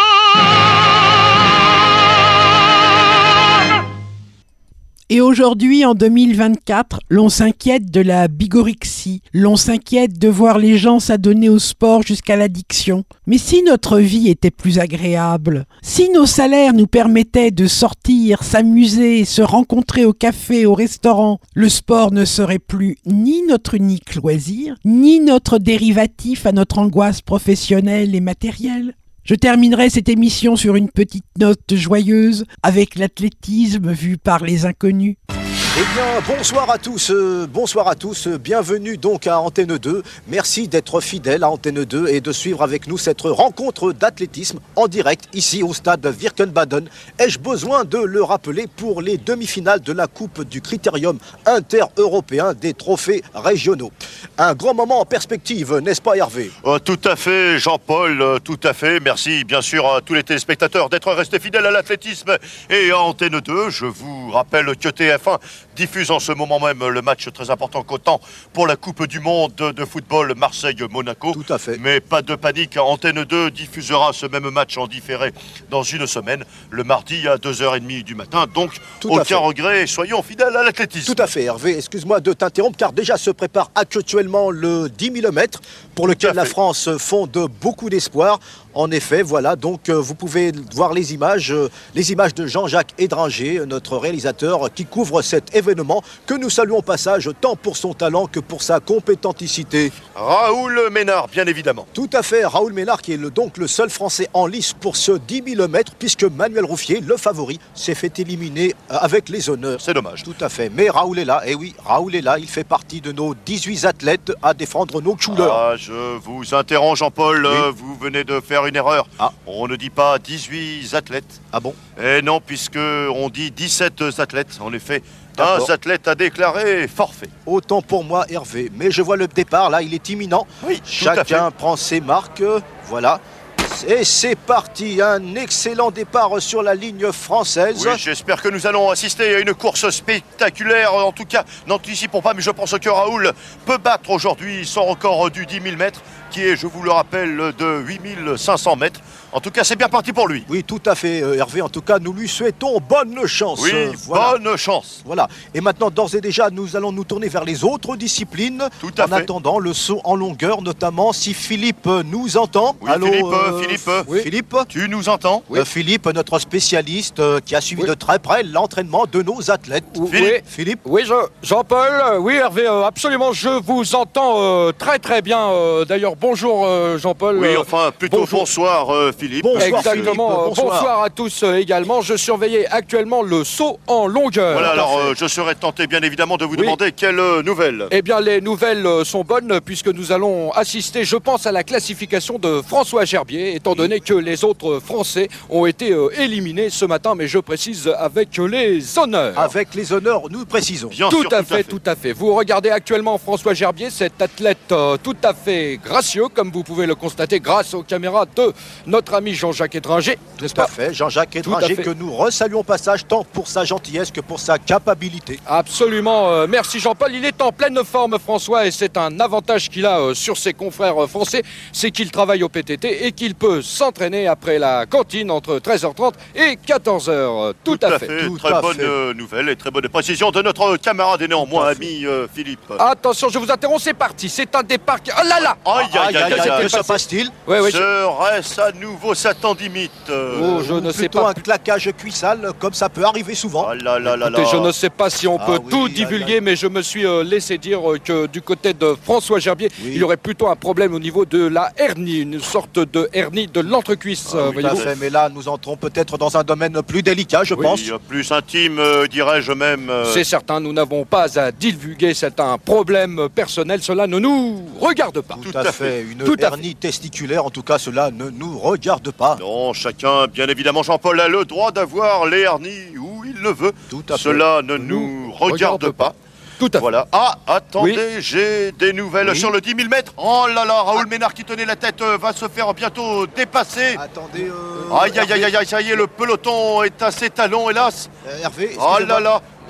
Speaker 2: Et aujourd'hui, en deux mille vingt-quatre, l'on s'inquiète de la bigorexie, l'on s'inquiète de voir les gens s'adonner au sport jusqu'à l'addiction. Mais si notre vie était plus agréable, si nos salaires nous permettaient de sortir, s'amuser, se rencontrer au café, au restaurant, le sport ne serait plus ni notre unique loisir, ni notre dérivatif à notre angoisse professionnelle et matérielle. Je terminerai cette émission sur une petite note joyeuse avec l'athlétisme vu par les inconnus.
Speaker 15: Eh bien, bonsoir à tous, euh, bonsoir à tous, bienvenue donc à Antenne deux. Merci d'être fidèles à Antenne deux et de suivre avec nous cette rencontre d'athlétisme en direct ici au stade Wirkenbaden. Ai-je besoin de le rappeler pour les demi-finales de la Coupe du Critérium inter-européen des trophées régionaux. Un grand moment en perspective, n'est-ce pas Hervé ?
Speaker 16: euh, Tout à fait Jean-Paul, euh, tout à fait. Merci bien sûr à tous les téléspectateurs d'être restés fidèles à l'athlétisme et à Antenne deux. Je vous rappelle que T F un diffuse en ce moment même le match très important qu'autant pour la Coupe du Monde de football Marseille-Monaco.
Speaker 15: Tout à fait.
Speaker 16: Mais pas de panique, Antenne deux diffusera ce même match en différé dans une semaine, le mardi à deux heures trente du matin. Donc,
Speaker 15: Tout
Speaker 16: aucun regret, soyons fidèles à l'athlétisme.
Speaker 15: Tout à fait Hervé, excuse-moi de t'interrompre car déjà se prépare actuellement le dix mille mètres pour lequel la France fonde beaucoup d'espoir. En effet, voilà, donc euh, vous pouvez voir les images, euh, les images de Jean-Jacques Édranger, notre réalisateur, qui couvre cet événement que nous saluons au passage tant pour son talent que pour sa compétenticité.
Speaker 16: Raoul Ménard, bien évidemment.
Speaker 15: Tout à fait, Raoul Ménard qui est le, donc le seul Français en lice pour ce dix mille mètres puisque Manuel Rouffier, le favori, s'est fait éliminer euh, avec les honneurs.
Speaker 16: C'est dommage.
Speaker 15: Tout à fait, mais Raoul est là, et oui, Raoul est là, il fait partie de nos dix-huit athlètes à défendre nos couleurs.
Speaker 16: Ah, je vous interromps Jean-Paul,
Speaker 15: oui.
Speaker 16: euh, vous venez de faire une erreur.
Speaker 15: Ah.
Speaker 16: On ne dit pas dix-huit athlètes.
Speaker 15: Ah bon?
Speaker 16: Eh non, puisque on dit dix-sept athlètes. En effet, un athlète a déclaré forfait.
Speaker 15: Autant pour moi, Hervé. Mais je vois le départ, là, il est imminent.
Speaker 16: Oui,
Speaker 15: chacun prend ses marques. Voilà. Et c'est parti, un excellent départ sur la ligne française.
Speaker 16: Oui, j'espère que nous allons assister à une course spectaculaire. En tout cas, n'anticipons pas, mais je pense que Raoul peut battre aujourd'hui son record du dix mille mètres, qui est, je vous le rappelle, de huit mille cinq cents mètres. En tout cas, c'est bien parti pour lui.
Speaker 15: Oui, tout à fait, Hervé. En tout cas, nous lui souhaitons bonne chance.
Speaker 16: Oui,
Speaker 15: voilà.
Speaker 16: bonne chance.
Speaker 15: Voilà. Et maintenant, d'ores et déjà, nous allons nous tourner vers les autres disciplines.
Speaker 16: Tout à
Speaker 15: en
Speaker 16: fait.
Speaker 15: attendant le saut en longueur, notamment si Philippe nous entend.
Speaker 16: Oui,
Speaker 15: Allô,
Speaker 16: Philippe,
Speaker 15: euh,
Speaker 16: Philippe,
Speaker 15: oui. Philippe,
Speaker 16: tu nous entends?
Speaker 15: Oui. Euh, Philippe, notre spécialiste euh, qui a suivi oui. de très près l'entraînement de nos athlètes.
Speaker 17: Oui.
Speaker 15: Philippe, Philippe.
Speaker 17: Oui, je, Jean-Paul. Euh, oui, Hervé, euh, absolument. Je vous entends euh, très très bien. Euh, D'ailleurs, bonjour euh, Jean-Paul.
Speaker 16: Oui, enfin, plutôt bonjour. bonsoir euh, Philippe.
Speaker 15: Bonsoir,
Speaker 17: Exactement.
Speaker 15: Philippe, bonsoir.
Speaker 17: bonsoir à tous euh, également. Je surveillais actuellement le saut en longueur.
Speaker 16: Voilà, alors euh, je serais tenté bien évidemment de vous oui. demander quelles euh, nouvelles.
Speaker 17: Eh bien, les nouvelles euh, sont bonnes puisque nous allons assister, je pense, à la classification de François Gerbier, étant donné que les autres Français ont été euh, éliminés ce matin, mais je précise avec les honneurs.
Speaker 15: Avec les honneurs, nous précisons.
Speaker 17: Bien tout, sûr, à tout fait, à fait, tout à fait. Vous regardez actuellement François Gerbier, cet athlète euh, tout à fait gracieux, comme vous pouvez le constater grâce aux caméras de notre ami Jean-Jacques Étranger.
Speaker 15: Tout à fait, Jean-Jacques Étranger que nous resaluons au passage tant pour sa gentillesse que pour sa capacité.
Speaker 17: Absolument, euh, merci Jean-Paul. Il est en pleine forme François et c'est un avantage qu'il a euh, sur ses confrères euh, français, c'est qu'il travaille au P T T et qu'il peut s'entraîner après la cantine entre treize heures trente et quatorze heures. Tout,
Speaker 16: tout
Speaker 17: à,
Speaker 16: à
Speaker 17: fait.
Speaker 16: fait.
Speaker 17: Tout
Speaker 16: très
Speaker 17: à
Speaker 16: bonne
Speaker 17: fait.
Speaker 16: Euh, nouvelle et très bonne précision de notre camarade et néanmoins ami euh, Philippe.
Speaker 17: Attention, je vous interromps, c'est parti. C'est un départ qui... Oh là là
Speaker 16: Aïe, aïe, aïe, aïe, aïe.
Speaker 15: Que se passe-t-il?
Speaker 17: Oui, oui,
Speaker 16: Serait-ce à nouveau sa tendinite euh...
Speaker 17: Oh, je ne sais
Speaker 15: plutôt
Speaker 17: pas.
Speaker 15: un claquage cuissal, comme ça peut arriver souvent.
Speaker 16: Oh là là là
Speaker 17: Écoutez,
Speaker 16: là.
Speaker 17: je ne sais pas si on
Speaker 15: Ah
Speaker 17: peut
Speaker 15: oui,
Speaker 17: tout
Speaker 15: là,
Speaker 17: divulguer,
Speaker 15: là.
Speaker 17: mais je me suis euh, laissé dire euh, que du côté de François Gerbier,
Speaker 15: Oui.
Speaker 17: il y aurait plutôt un problème au niveau de la hernie, une sorte de hernie de l'entrecuisse.
Speaker 15: Ah,
Speaker 17: euh,
Speaker 15: oui, tout à
Speaker 17: voyez-vous.
Speaker 15: fait, mais là, nous entrons peut-être dans un domaine plus délicat, je
Speaker 16: Oui,
Speaker 15: pense.
Speaker 16: plus intime, euh, dirais-je même. euh.
Speaker 17: C'est certain, nous n'avons pas à divulguer, c'est un problème personnel, cela ne nous regarde pas.
Speaker 15: Tout,
Speaker 16: Tout
Speaker 15: à,
Speaker 16: à
Speaker 15: fait, une
Speaker 17: Tout à
Speaker 15: hernie testiculaire, en tout cas, cela ne nous regarde pas.
Speaker 16: Non, chacun, bien évidemment, Jean-Paul a le droit d'avoir les hernies où il le veut.
Speaker 15: Tout à fait.
Speaker 16: Cela ne nous regarde pas.
Speaker 17: Tout à fait.
Speaker 16: Voilà. Ah, attendez,
Speaker 17: Oui.
Speaker 16: j'ai des nouvelles
Speaker 15: Oui.
Speaker 16: sur le dix mille mètres. Oh là là, Raoul Ménard qui tenait la tête euh, va se faire bientôt dépasser.
Speaker 15: Attendez, euh,
Speaker 16: Aïe, aïe, aïe, aïe, aïe, ça y est, le peloton est à ses talons, hélas.
Speaker 15: Euh, Hervé,
Speaker 16: Oh là
Speaker 15: excusez-moi.
Speaker 16: là,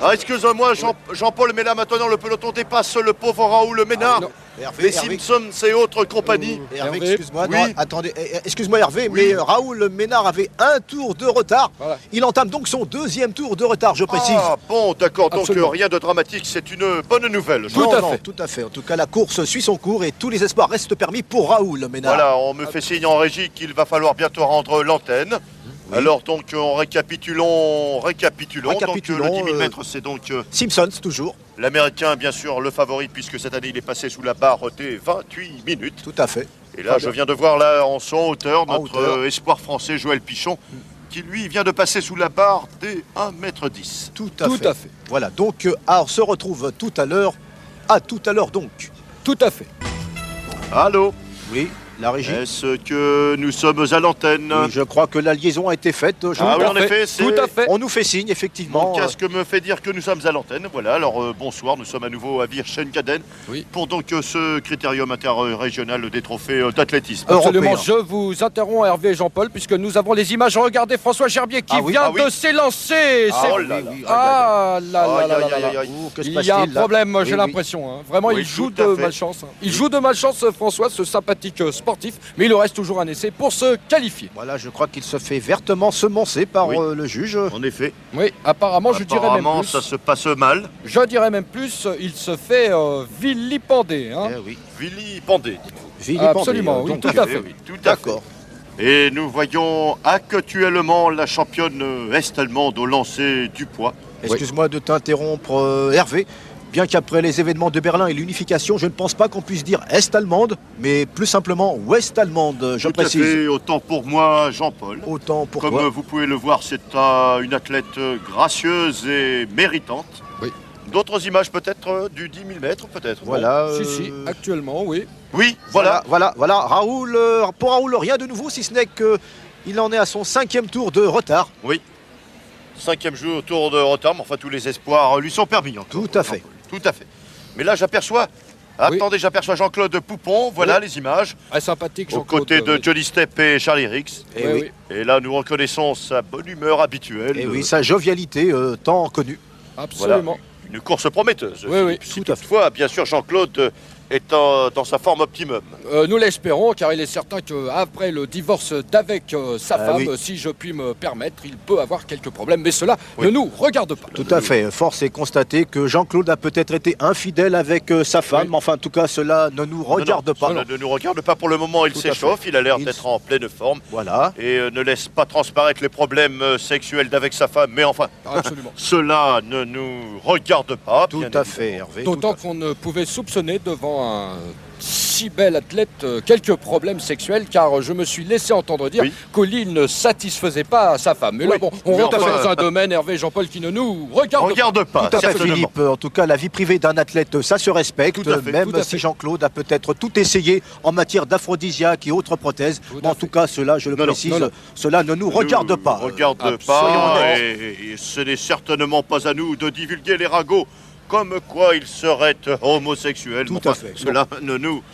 Speaker 16: Ah, excuse-moi, Jean- Jean-Paul, mais là maintenant le peloton dépasse le pauvre Raoul Ménard.
Speaker 15: Ah, Hervé,
Speaker 16: les
Speaker 15: Hervé.
Speaker 16: Simpsons et autres compagnies.
Speaker 15: Hervé, Hervé, excuse-moi,
Speaker 16: oui.
Speaker 15: non, attendez, eh, eh, excuse-moi Hervé, mais Raoul Ménard avait un tour de retard. Voilà. Il entame donc son deuxième tour de retard, je précise.
Speaker 16: Ah bon, d'accord, donc
Speaker 15: Absolument.
Speaker 16: euh, rien de dramatique, c'est une bonne nouvelle.
Speaker 15: Tout à fait. Tout à fait. En tout cas, la course suit son cours et tous les espoirs restent permis pour Raoul Ménard.
Speaker 16: Voilà, on me fait signe en régie qu'il va falloir bientôt rendre l'antenne. Oui. Alors donc, en récapitulons, récapitulons,
Speaker 15: Récapitulons,
Speaker 16: donc euh, le dix mille
Speaker 15: euh,
Speaker 16: mètres, c'est donc... Euh,
Speaker 15: Simpsons, toujours.
Speaker 16: L'Américain, bien sûr, le favori, puisque cette année, il est passé sous la barre des vingt-huit minutes.
Speaker 15: Tout à fait.
Speaker 16: Et là, je viens de voir, là, en son hauteur,
Speaker 15: En
Speaker 16: notre
Speaker 15: hauteur.
Speaker 16: euh, espoir français, Joël Pichon, qui, lui, vient de passer sous la barre des un mètre dix.
Speaker 15: Tout à fait. à fait. Voilà, donc, euh, ah, on se retrouve tout à l'heure. À tout à l'heure, donc.
Speaker 17: Tout à fait.
Speaker 16: Allô?
Speaker 15: Oui, la régie.
Speaker 16: Est-ce que nous sommes à l'antenne?
Speaker 15: Oui, je crois que la liaison a été faite. Je
Speaker 16: Ah
Speaker 15: vous
Speaker 16: oui,
Speaker 15: le
Speaker 16: en
Speaker 15: fais.
Speaker 16: effet, c'est...
Speaker 15: Tout à fait. On nous fait signe, effectivement.
Speaker 16: Mon casque me fait dire que nous sommes à l'antenne. Voilà, alors euh, bonsoir, nous sommes à nouveau à Virchengaden
Speaker 17: oui.
Speaker 16: pour donc euh, ce critérium interrégional des trophées euh, d'athlétisme.
Speaker 17: Absolument, je vous interromps Hervé et Jean-Paul puisque nous avons les images. Regardez François Gerbier qui
Speaker 16: Ah oui,
Speaker 17: vient
Speaker 16: ah oui.
Speaker 17: de s'élancer.
Speaker 16: Ah,
Speaker 17: C'est-
Speaker 16: oh là là.
Speaker 17: Ah là là
Speaker 16: Aïe,
Speaker 17: là
Speaker 16: aïe,
Speaker 17: là
Speaker 16: aïe,
Speaker 17: là
Speaker 16: aïe,
Speaker 17: là.
Speaker 16: aïe.
Speaker 15: Ouh, que se
Speaker 17: Il y a un
Speaker 15: passe-t-il, là
Speaker 17: problème,
Speaker 15: Oui,
Speaker 17: j'ai
Speaker 15: oui.
Speaker 17: l'impression. hein. Vraiment,
Speaker 16: Oui,
Speaker 17: il joue
Speaker 16: tout à
Speaker 17: de
Speaker 16: fait.
Speaker 17: malchance. hein. Il joue de malchance, François, ce sympathique euh, sportif, mais il lui reste toujours un essai pour se qualifier.
Speaker 15: Voilà, je crois qu'il se fait vertement semoncer par
Speaker 16: Oui.
Speaker 15: euh, le juge.
Speaker 16: En effet.
Speaker 17: Oui, apparemment, je dirais même
Speaker 16: Apparemment,
Speaker 17: plus.
Speaker 16: ça se passe mal.
Speaker 17: Je dirais même plus, il se fait euh, vilipender. Hein.
Speaker 15: Eh oui.
Speaker 16: Vilipendé.
Speaker 15: Vilipendé,
Speaker 17: Absolument,
Speaker 15: euh,
Speaker 17: oui,
Speaker 15: donc,
Speaker 17: tout à fait.
Speaker 16: Oui, tout à fait.
Speaker 15: D'accord.
Speaker 16: Et nous voyons actuellement la championne euh, est-allemande au lancer du poids.
Speaker 15: Excuse-moi de t'interrompre, euh, Hervé. Bien qu'après les événements de Berlin et l'unification, je ne pense pas qu'on puisse dire est-allemande, mais plus simplement ouest-allemande, je
Speaker 16: Tout à
Speaker 15: précise.
Speaker 16: fait, autant pour moi, Jean-Paul.
Speaker 15: Autant pour
Speaker 16: Comme
Speaker 15: toi.
Speaker 16: euh, vous pouvez le voir, c'est euh, une athlète euh, gracieuse et méritante.
Speaker 17: Oui.
Speaker 16: D'autres images peut-être euh, du dix mille mètres, peut-être.
Speaker 15: Voilà.
Speaker 17: Si,
Speaker 15: euh,
Speaker 17: si, actuellement, oui.
Speaker 16: Oui,
Speaker 15: Voilà,
Speaker 16: voilà.
Speaker 15: voilà, voilà. Raoul, euh, pour Raoul, rien de nouveau, si ce n'est qu'il en est à son cinquième tour de retard.
Speaker 16: Oui. Cinquième jour, tour de retard, mais enfin tous les espoirs euh, lui sont permis. encore.
Speaker 15: Tout à fait.
Speaker 16: Tout à fait. Mais là, j'aperçois.
Speaker 17: Oui.
Speaker 16: Attendez, j'aperçois Jean-Claude Poupon. Voilà
Speaker 17: Oui.
Speaker 16: les images.
Speaker 17: Ah, sympathique,
Speaker 16: Aux
Speaker 17: Jean-Claude.
Speaker 16: côtés de
Speaker 17: euh,
Speaker 16: Johnny Stepp et Charlie Rix.
Speaker 15: Et
Speaker 17: oui,
Speaker 15: oui.
Speaker 17: oui.
Speaker 16: Et là, nous reconnaissons sa bonne humeur habituelle.
Speaker 15: Et
Speaker 16: Euh,
Speaker 15: oui, sa jovialité euh, tant connue.
Speaker 17: Absolument.
Speaker 16: Une course prometteuse.
Speaker 17: Oui, oui,
Speaker 16: Si toutefois, bien sûr, Jean-Claude euh, est en- dans sa forme optimum.
Speaker 17: Euh, nous l'espérons, car il est certain qu'après le divorce d'avec euh, sa
Speaker 15: Ah
Speaker 17: femme,
Speaker 15: oui.
Speaker 17: si je puis me permettre, il peut avoir quelques problèmes. Mais cela
Speaker 16: Oui.
Speaker 17: ne nous regarde pas.
Speaker 15: Tout à fait. Force est constater que Jean-Claude a peut-être été infidèle avec euh, sa femme.
Speaker 17: Oui.
Speaker 15: Mais enfin, en tout cas, cela ne nous regarde
Speaker 16: Non, non,
Speaker 15: pas.
Speaker 16: cela ne nous regarde pas pour le moment. Il
Speaker 15: Tout à
Speaker 16: s'échauffe. Il a l'air
Speaker 15: Il-
Speaker 16: d'être en pleine forme.
Speaker 15: Voilà.
Speaker 16: Et euh, ne laisse pas transparaître les problèmes euh, sexuels d'avec sa femme. Mais enfin,
Speaker 17: Absolument.
Speaker 16: cela ne nous regarde pas.
Speaker 15: Tout
Speaker 16: bien
Speaker 15: à
Speaker 16: évidemment.
Speaker 15: fait, Hervé.
Speaker 17: D'autant
Speaker 15: tout à
Speaker 17: qu'on ne pouvait soupçonner devant un si bel athlète euh, quelques problèmes sexuels, car euh, je me suis laissé entendre dire
Speaker 16: Oui.
Speaker 17: qu'Oli ne satisfaisait pas sa femme. Mais là,
Speaker 16: Oui.
Speaker 17: bon, on
Speaker 16: Mais
Speaker 17: rentre
Speaker 16: enfin,
Speaker 17: dans un domaine, Hervé et Jean-Paul, qui ne nous regarde,
Speaker 16: Regarde pas.
Speaker 15: Tout à fait,
Speaker 16: certainement.
Speaker 15: Philippe. En tout cas, la vie privée d'un athlète, ça se respecte,
Speaker 16: Tout à fait,
Speaker 15: même
Speaker 17: tout à
Speaker 15: si
Speaker 17: fait.
Speaker 15: Jean-Claude a peut-être tout essayé en matière d'aphrodisiaque et autres prothèses.
Speaker 17: Tout
Speaker 15: Mais
Speaker 17: à
Speaker 15: en
Speaker 17: fait.
Speaker 15: tout cas, cela, je le
Speaker 16: Non, non,
Speaker 15: précise,
Speaker 17: non, non.
Speaker 15: cela ne nous regarde
Speaker 16: Nous
Speaker 15: pas.
Speaker 16: regarde
Speaker 17: Ah,
Speaker 16: pas.
Speaker 15: soyons honnêtes.
Speaker 16: Et, et ce n'est certainement pas à nous de divulguer les ragots comme quoi il serait homosexuel.
Speaker 15: Tout
Speaker 16: Mais
Speaker 15: à
Speaker 16: enfin,
Speaker 15: fait.
Speaker 16: Cela ne nous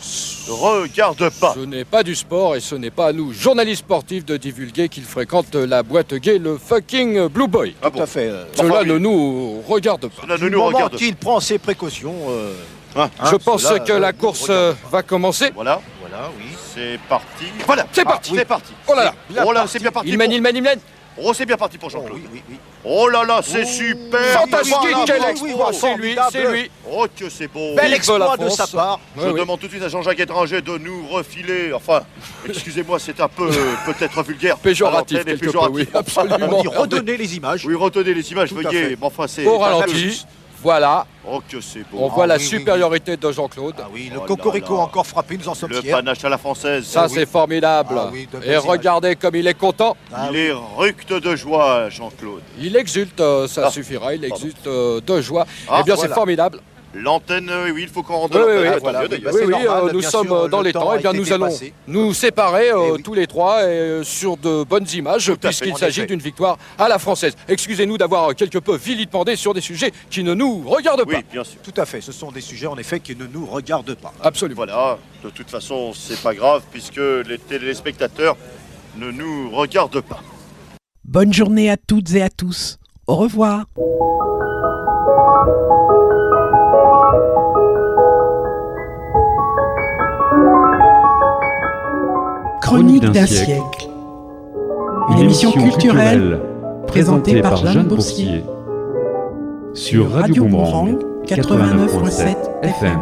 Speaker 16: regarde pas.
Speaker 17: Ce n'est pas du sport et ce n'est pas à nous, journalistes sportifs, de divulguer qu'il fréquente la boîte gay, le fucking Blue Boy.
Speaker 16: Ah
Speaker 15: Tout
Speaker 16: bon.
Speaker 15: à fait. euh,
Speaker 17: Cela
Speaker 16: Enfin, oui.
Speaker 17: ne nous regarde pas.
Speaker 16: Cela ne
Speaker 15: Du
Speaker 16: nous
Speaker 15: moment
Speaker 16: regarde pas.
Speaker 15: qu'il prend ses précautions. euh,
Speaker 16: Hein,
Speaker 17: Je
Speaker 15: hein,
Speaker 17: pense
Speaker 15: cela,
Speaker 17: que
Speaker 15: euh,
Speaker 17: la
Speaker 15: nous
Speaker 17: course
Speaker 15: regarde
Speaker 17: euh,
Speaker 15: pas.
Speaker 17: va commencer.
Speaker 16: Voilà,
Speaker 15: Voilà, oui.
Speaker 16: c'est parti. Voilà,
Speaker 17: C'est
Speaker 16: Ah,
Speaker 17: parti.
Speaker 16: C'est parti.
Speaker 17: Oh là là.
Speaker 15: Bien
Speaker 16: Oh là,
Speaker 15: parti.
Speaker 16: c'est bien parti.
Speaker 17: Il mène,
Speaker 16: pour-
Speaker 17: il mène, il mène.
Speaker 16: Oh, c'est bien parti pour
Speaker 15: Oh,
Speaker 16: Jean-Claude.
Speaker 15: oui, oui, oui.
Speaker 16: Oh là là, c'est super.
Speaker 17: Fantastique,
Speaker 15: voilà,
Speaker 17: quel
Speaker 15: oui,
Speaker 17: exploit.
Speaker 15: oui, oui,
Speaker 17: C'est lui,
Speaker 15: formidable.
Speaker 17: c'est lui.
Speaker 16: Oh, que c'est beau.
Speaker 15: Bel
Speaker 17: Vive
Speaker 15: exploit
Speaker 17: la
Speaker 15: de
Speaker 17: France.
Speaker 15: sa part.
Speaker 16: Je
Speaker 17: Oui, oui.
Speaker 16: demande tout de suite à Jean-Jacques Étranger de nous refiler. Enfin, excusez-moi, c'est un peu euh, peut-être vulgaire.
Speaker 17: Péjoratif,
Speaker 16: À l'antenne et
Speaker 17: quelque peu,
Speaker 16: péjoratif.
Speaker 17: oui,
Speaker 16: Enfin,
Speaker 17: absolument.
Speaker 15: On dit redonner les images.
Speaker 16: Oui, retenez les images,
Speaker 15: Tout à
Speaker 16: veuillez.
Speaker 15: fait.
Speaker 16: Mais enfin, c'est.
Speaker 17: Au ralenti. Voilà,
Speaker 16: Oh, que c'est beau.
Speaker 17: on voit
Speaker 15: Ah,
Speaker 17: la
Speaker 15: oui, oui,
Speaker 17: supériorité de Jean-Claude.
Speaker 15: Ah oui, le
Speaker 16: Oh là
Speaker 15: cocorico
Speaker 16: là.
Speaker 15: encore frappé, nous en sommes
Speaker 16: Le
Speaker 15: fiers.
Speaker 16: panache à la française.
Speaker 17: Ça,
Speaker 15: oui.
Speaker 17: c'est formidable.
Speaker 15: Ah oui, de belles
Speaker 17: Et
Speaker 15: images.
Speaker 17: regardez comme il est content.
Speaker 15: Ah
Speaker 16: Il
Speaker 15: oui.
Speaker 16: est ructe de joie, Jean-Claude.
Speaker 17: Il exulte, euh, ça
Speaker 16: Ah.
Speaker 17: suffira, il exulte euh, de joie.
Speaker 16: Ah,
Speaker 17: eh bien,
Speaker 16: voilà.
Speaker 17: c'est formidable.
Speaker 16: L'antenne, euh, oui, il faut qu'on rende
Speaker 17: Oui, oui,
Speaker 16: l'antenne.
Speaker 17: oui,
Speaker 16: Ah,
Speaker 15: voilà,
Speaker 16: tant mieux,
Speaker 15: oui,
Speaker 16: d'ailleurs.
Speaker 15: bah,
Speaker 17: Oui,
Speaker 15: c'est
Speaker 17: oui,
Speaker 15: normal,
Speaker 17: euh, nous
Speaker 15: bien
Speaker 17: sommes
Speaker 15: sûr,
Speaker 17: euh, dans
Speaker 15: le
Speaker 17: les
Speaker 15: temps
Speaker 17: temps.
Speaker 15: a
Speaker 17: Eh bien,
Speaker 15: été
Speaker 17: nous allons
Speaker 15: dépassé.
Speaker 17: nous séparer euh,
Speaker 15: Eh oui.
Speaker 17: tous les trois et, euh, sur de bonnes images,
Speaker 16: à fait,
Speaker 17: puisqu'il
Speaker 16: en
Speaker 17: s'agit
Speaker 16: effet.
Speaker 17: d'une victoire à la française. Excusez-nous d'avoir euh, quelque peu vilipendé sur des sujets qui ne nous regardent
Speaker 16: Oui,
Speaker 17: pas.
Speaker 16: bien sûr.
Speaker 15: Tout à fait, ce sont des sujets en effet qui ne nous regardent pas.
Speaker 17: Absolument.
Speaker 16: Voilà, de toute façon, c'est pas grave puisque les téléspectateurs ne nous regardent pas.
Speaker 2: Bonne journée à toutes et à tous. Au revoir. Chronique d'un siècle. Une émission culturelle présentée par Jeanne Boursier
Speaker 1: sur Radio Boomerang quatre-vingt-neuf virgule sept F M.